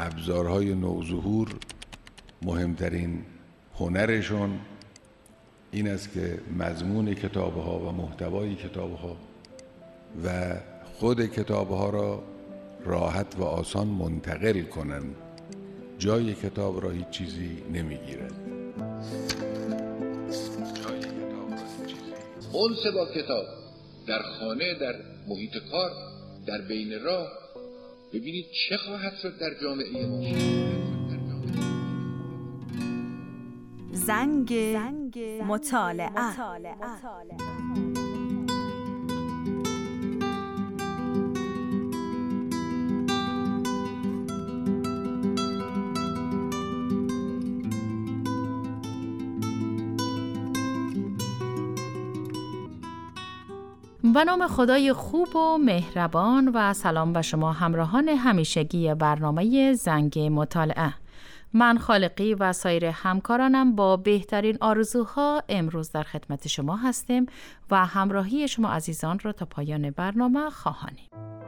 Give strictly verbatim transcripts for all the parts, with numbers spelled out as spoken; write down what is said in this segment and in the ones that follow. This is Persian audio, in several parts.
ابزارهای نوظهور مهمترین هنرشون این است که مضمون کتاب‌ها و محتوای کتاب‌ها و خود کتاب‌ها را راحت و آسان منتقل کنند. جای کتاب را هیچ چیزی نمیگیرد. جای کتاب را هیچ چیزی. انس با کتاب در خانه، در محیط کار، در بین راه، ببینید چه خواهد شد در جامعه ما. زنگ مطالعه. به نام خدای خوب و مهربان و سلام به شما همراهان همیشگی برنامه زنگ مطالعه. من خالقی و سایر همکارانم با بهترین آرزوها امروز در خدمت شما هستیم و همراهی شما عزیزان را تا پایان برنامه خواهانیم.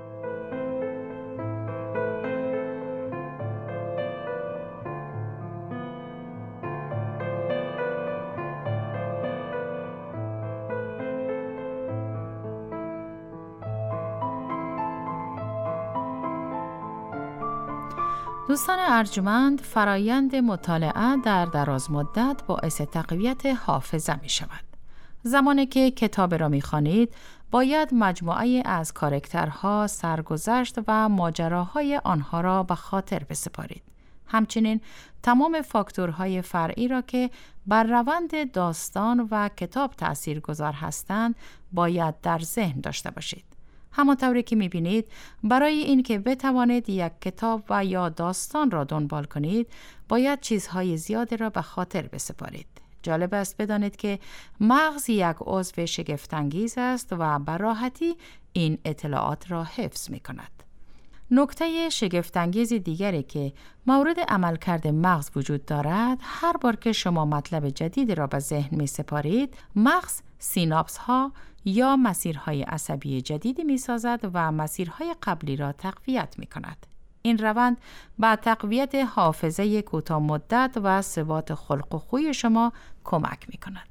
دوستان ارجمند، فرایند مطالعه در دراز مدت باعث تقویت حافظه می شود. زمانی که کتاب را می خوانید، باید مجموعه از کاراکترها، سرگذشت و ماجراهای آنها را به خاطر بسپارید. همچنین تمام فاکتورهای فرعی را که بر روند داستان و کتاب تأثیرگذار هستند، باید در ذهن داشته باشید. همانطوری که می‌بینید، برای اینکه بتوانید یک کتاب و یا داستان را دنبال کنید، باید چیزهای زیادی را به خاطر بسپارید. جالب است بدانید که مغز یک عضو شگفت‌انگیز است و به راحتی این اطلاعات را حفظ می‌کند. نکته شگفت‌انگیز دیگری که مورد عملکرد مغز وجود دارد، هر بار که شما مطلب جدیدی را به ذهن می‌سپارید، مغز سیناپس ها یا مسیرهای عصبی جدیدی می سازد و مسیرهای قبلی را تقویت می کند. این روند به تقویت حافظه کوتاه مدت و ثبات خلق و خوی شما کمک می کند.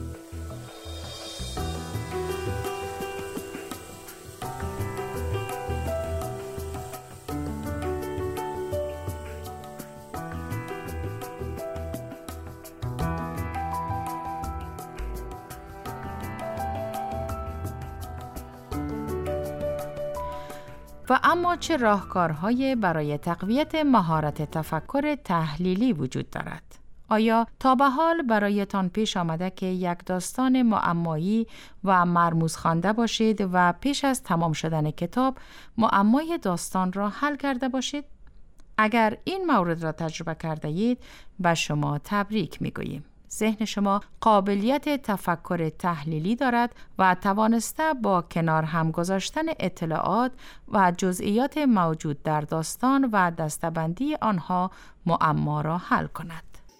و اما چه راهکارهای برای تقویت مهارت تفکر تحلیلی وجود دارد؟ آیا تا به حال برایتان پیش آمده که یک داستان معمایی و مرموز خوانده باشید و پیش از تمام شدن کتاب معمای داستان را حل کرده باشید؟ اگر این مورد را تجربه کرده اید، به شما تبریک میگوییم. ذهن شما قابلیت تفکر تحلیلی دارد و توانسته با کنار هم گذاشتن اطلاعات و جزئیات موجود در داستان و دسته‌بندی آنها معما را حل کند.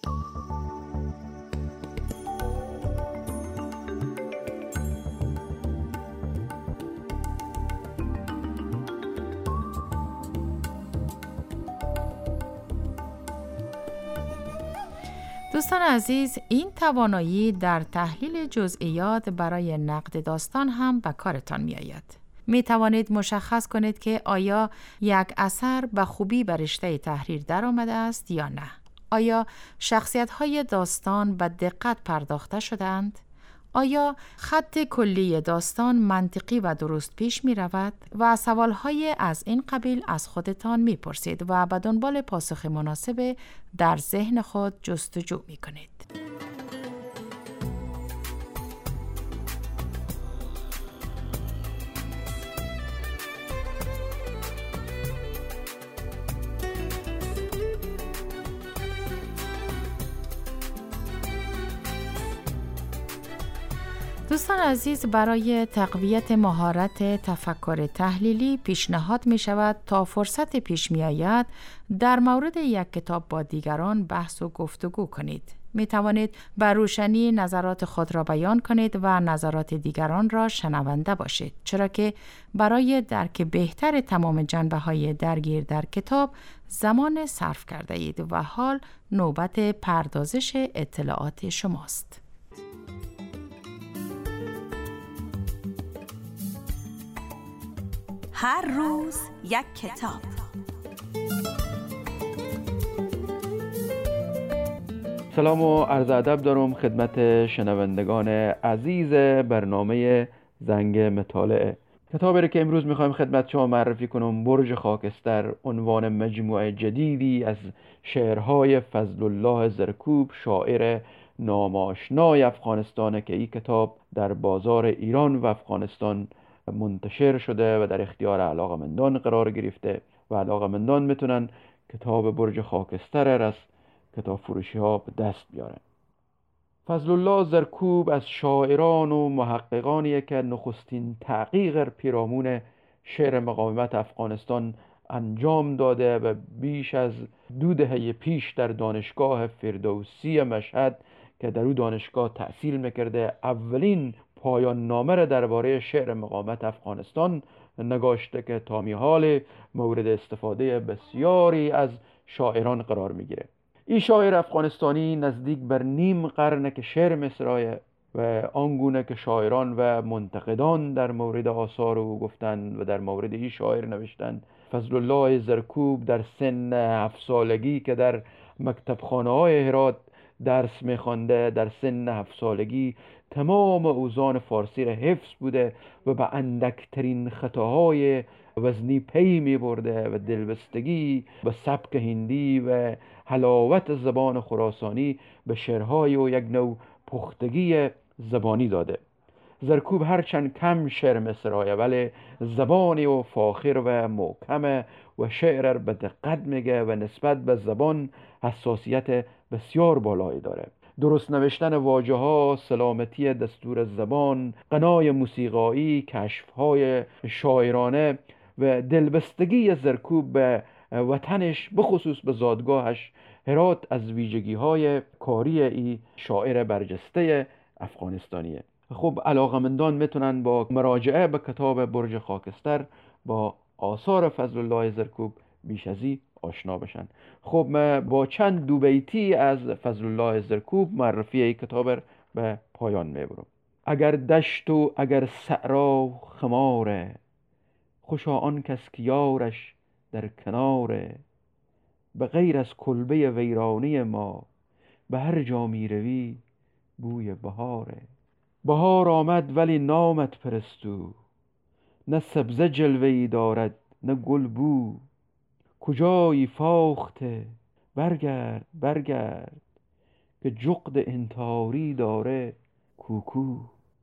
دوستان عزیز، این توانایی در تحلیل جزئیات برای نقد داستان هم به کارتان می آید. می توانید مشخص کنید که آیا یک اثر به خوبی به رشته تحریر در آمده است یا نه. آیا شخصیت‌های داستان به دقت پرداخته شدند؟ آیا خط کلی داستان منطقی و درست پیش می رود؟ و سوالهای از این قبیل از خودتان می پرسید و به دنبال پاسخ مناسب در ذهن خود جستجو می کنید. دوستان عزیز، برای تقویت مهارت تفکر تحلیلی پیشنهاد می شود تا فرصت پیش می آید در مورد یک کتاب با دیگران بحث و گفتگو کنید. می توانید بر روشنی نظرات خود را بیان کنید و نظرات دیگران را شنونده باشید، چرا که برای درک بهتر تمام جنبه‌های درگیر در کتاب زمان صرف کرده اید و حال نوبت پردازش اطلاعات شماست. هر روز یک کتاب. سلام و عرض ادب دارم خدمت شنوندگان عزیز برنامه زنگ مطالعه. کتابی که امروز میخوایم خدمت شما معرفی کنم، برج خاکستر، عنوان مجموعه جدیدی از شعرهای فضل الله زرکوب، شاعر ناماشنای افغانستان، که این کتاب در بازار ایران و افغانستان منتشر شده و در اختیار علاقمندان قرار گرفته و علاقمندان میتونن کتاب برج خاکستر را از کتاب فروشی ها به دست بیارن. فضل الله زرکوب از شاعران و محققانیه که نخستین تحقیق پیرامون شعر مقاومت افغانستان انجام داده و بیش از دو دهه پیش در دانشگاه فردوسی مشهد که در او دانشگاه تحصیل میکرده اولین پایان نامه را درباره شعر مقاومت افغانستان نگاشته که تا میحال مورد استفاده بسیاری از شاعران قرار میگیره. این شاعر افغانستانی نزدیک بر نیم قرن که شعر مصرایه و آنگونه که شاعران و منتقدان در مورد آثار او گفتن و در مورد این شاعر نوشتن. فضل الله زرکوب در سن هفت سالگی که در مکتبخانه های هرات درس میخوانده، در سن هفت سالگی تمام اوزان فارسی را حفظ بوده و به اندکترین خطاهای وزنی پی می برده و دلبستگی به سبک هندی و حلاوت زبان خراسانی به شعرهای و یک نوع پختگی زبانی داده. زرکوب هرچند کم شعر مصرایه ولی زبانی و فاخر و محکم و شعر به دقت میگه و نسبت به زبان حساسیت بسیار بالایی داره. درست نوشتن واژه ها، سلامتی دستور زبان، غنای موسیقایی، کشف‌های شاعرانه و دلبستگی زرکوب به وطنش، بخصوص به زادگاهش هرات، از ویژگی‌های کاری ای شاعر برجسته افغانستانیه. خب علاقمندان میتونن با مراجعه به کتاب برج خاکستر با آثار فضل الله زرکوب بیش از این آشنا بشن. خب ما با چند دو بیتی از فضل الله زرکوب معرفی این کتاب به پایان میبرم. اگر دشت و اگر صحرا خماره، خوشا آن کس که یارش در کناره، به غیر از کلبه ویرانی ما، به هر جا می روی بوی بهاره. بهار آمد ولی نامت پرستو، نه سبزه جلوه‌ای دارد نه گل بو، کجایی فاخته برگرد برگرد، که جغد انتاری داره کوکو.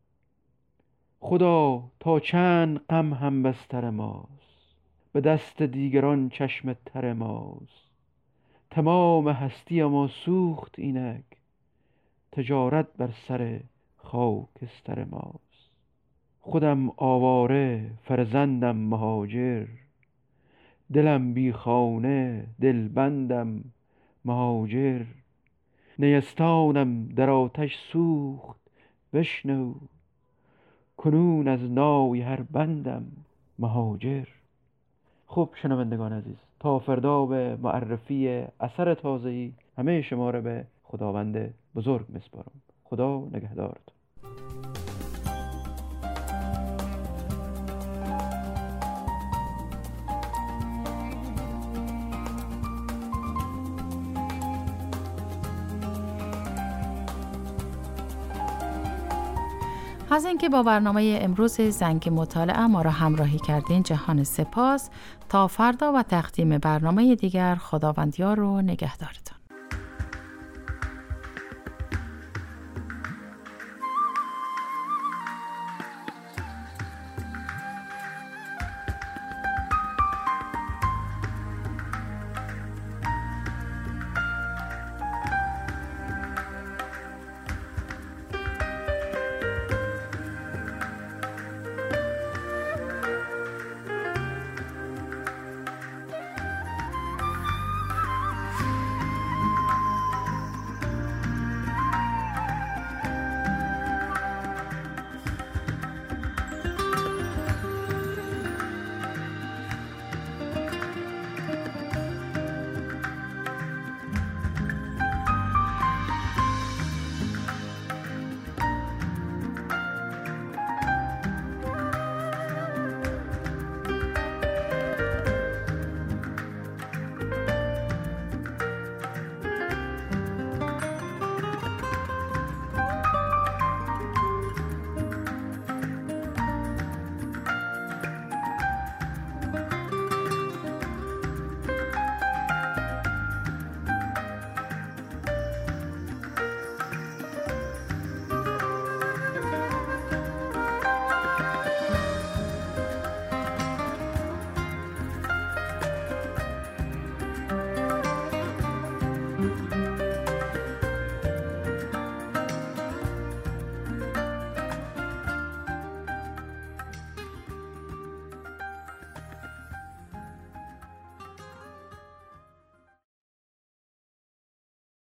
خدا تا چند غم هم بستر ماست، به دست دیگران چشم تر ماست، تمام هستی ما سوخت اینک، تجارت بر سر خاکستر ماست. خودم آواره فرزندم مهاجر، دلم بی خانه دلبندم مهاجر، نیستانم در آتش سوخت بشنو، کنون از نای هر بندم مهاجر. خب شنوندگان عزیز، تا فردا به معرفی اثر تازه‌ای همه شما را به خداوند بزرگ میسپارم. خدا نگهدارت. از اینکه با برنامه امروز زنگ مطالعه ما را همراهی کردین جهان سپاس. تا فردا و تقدیم برنامه دیگر، خداوندیار و نگهدارتان.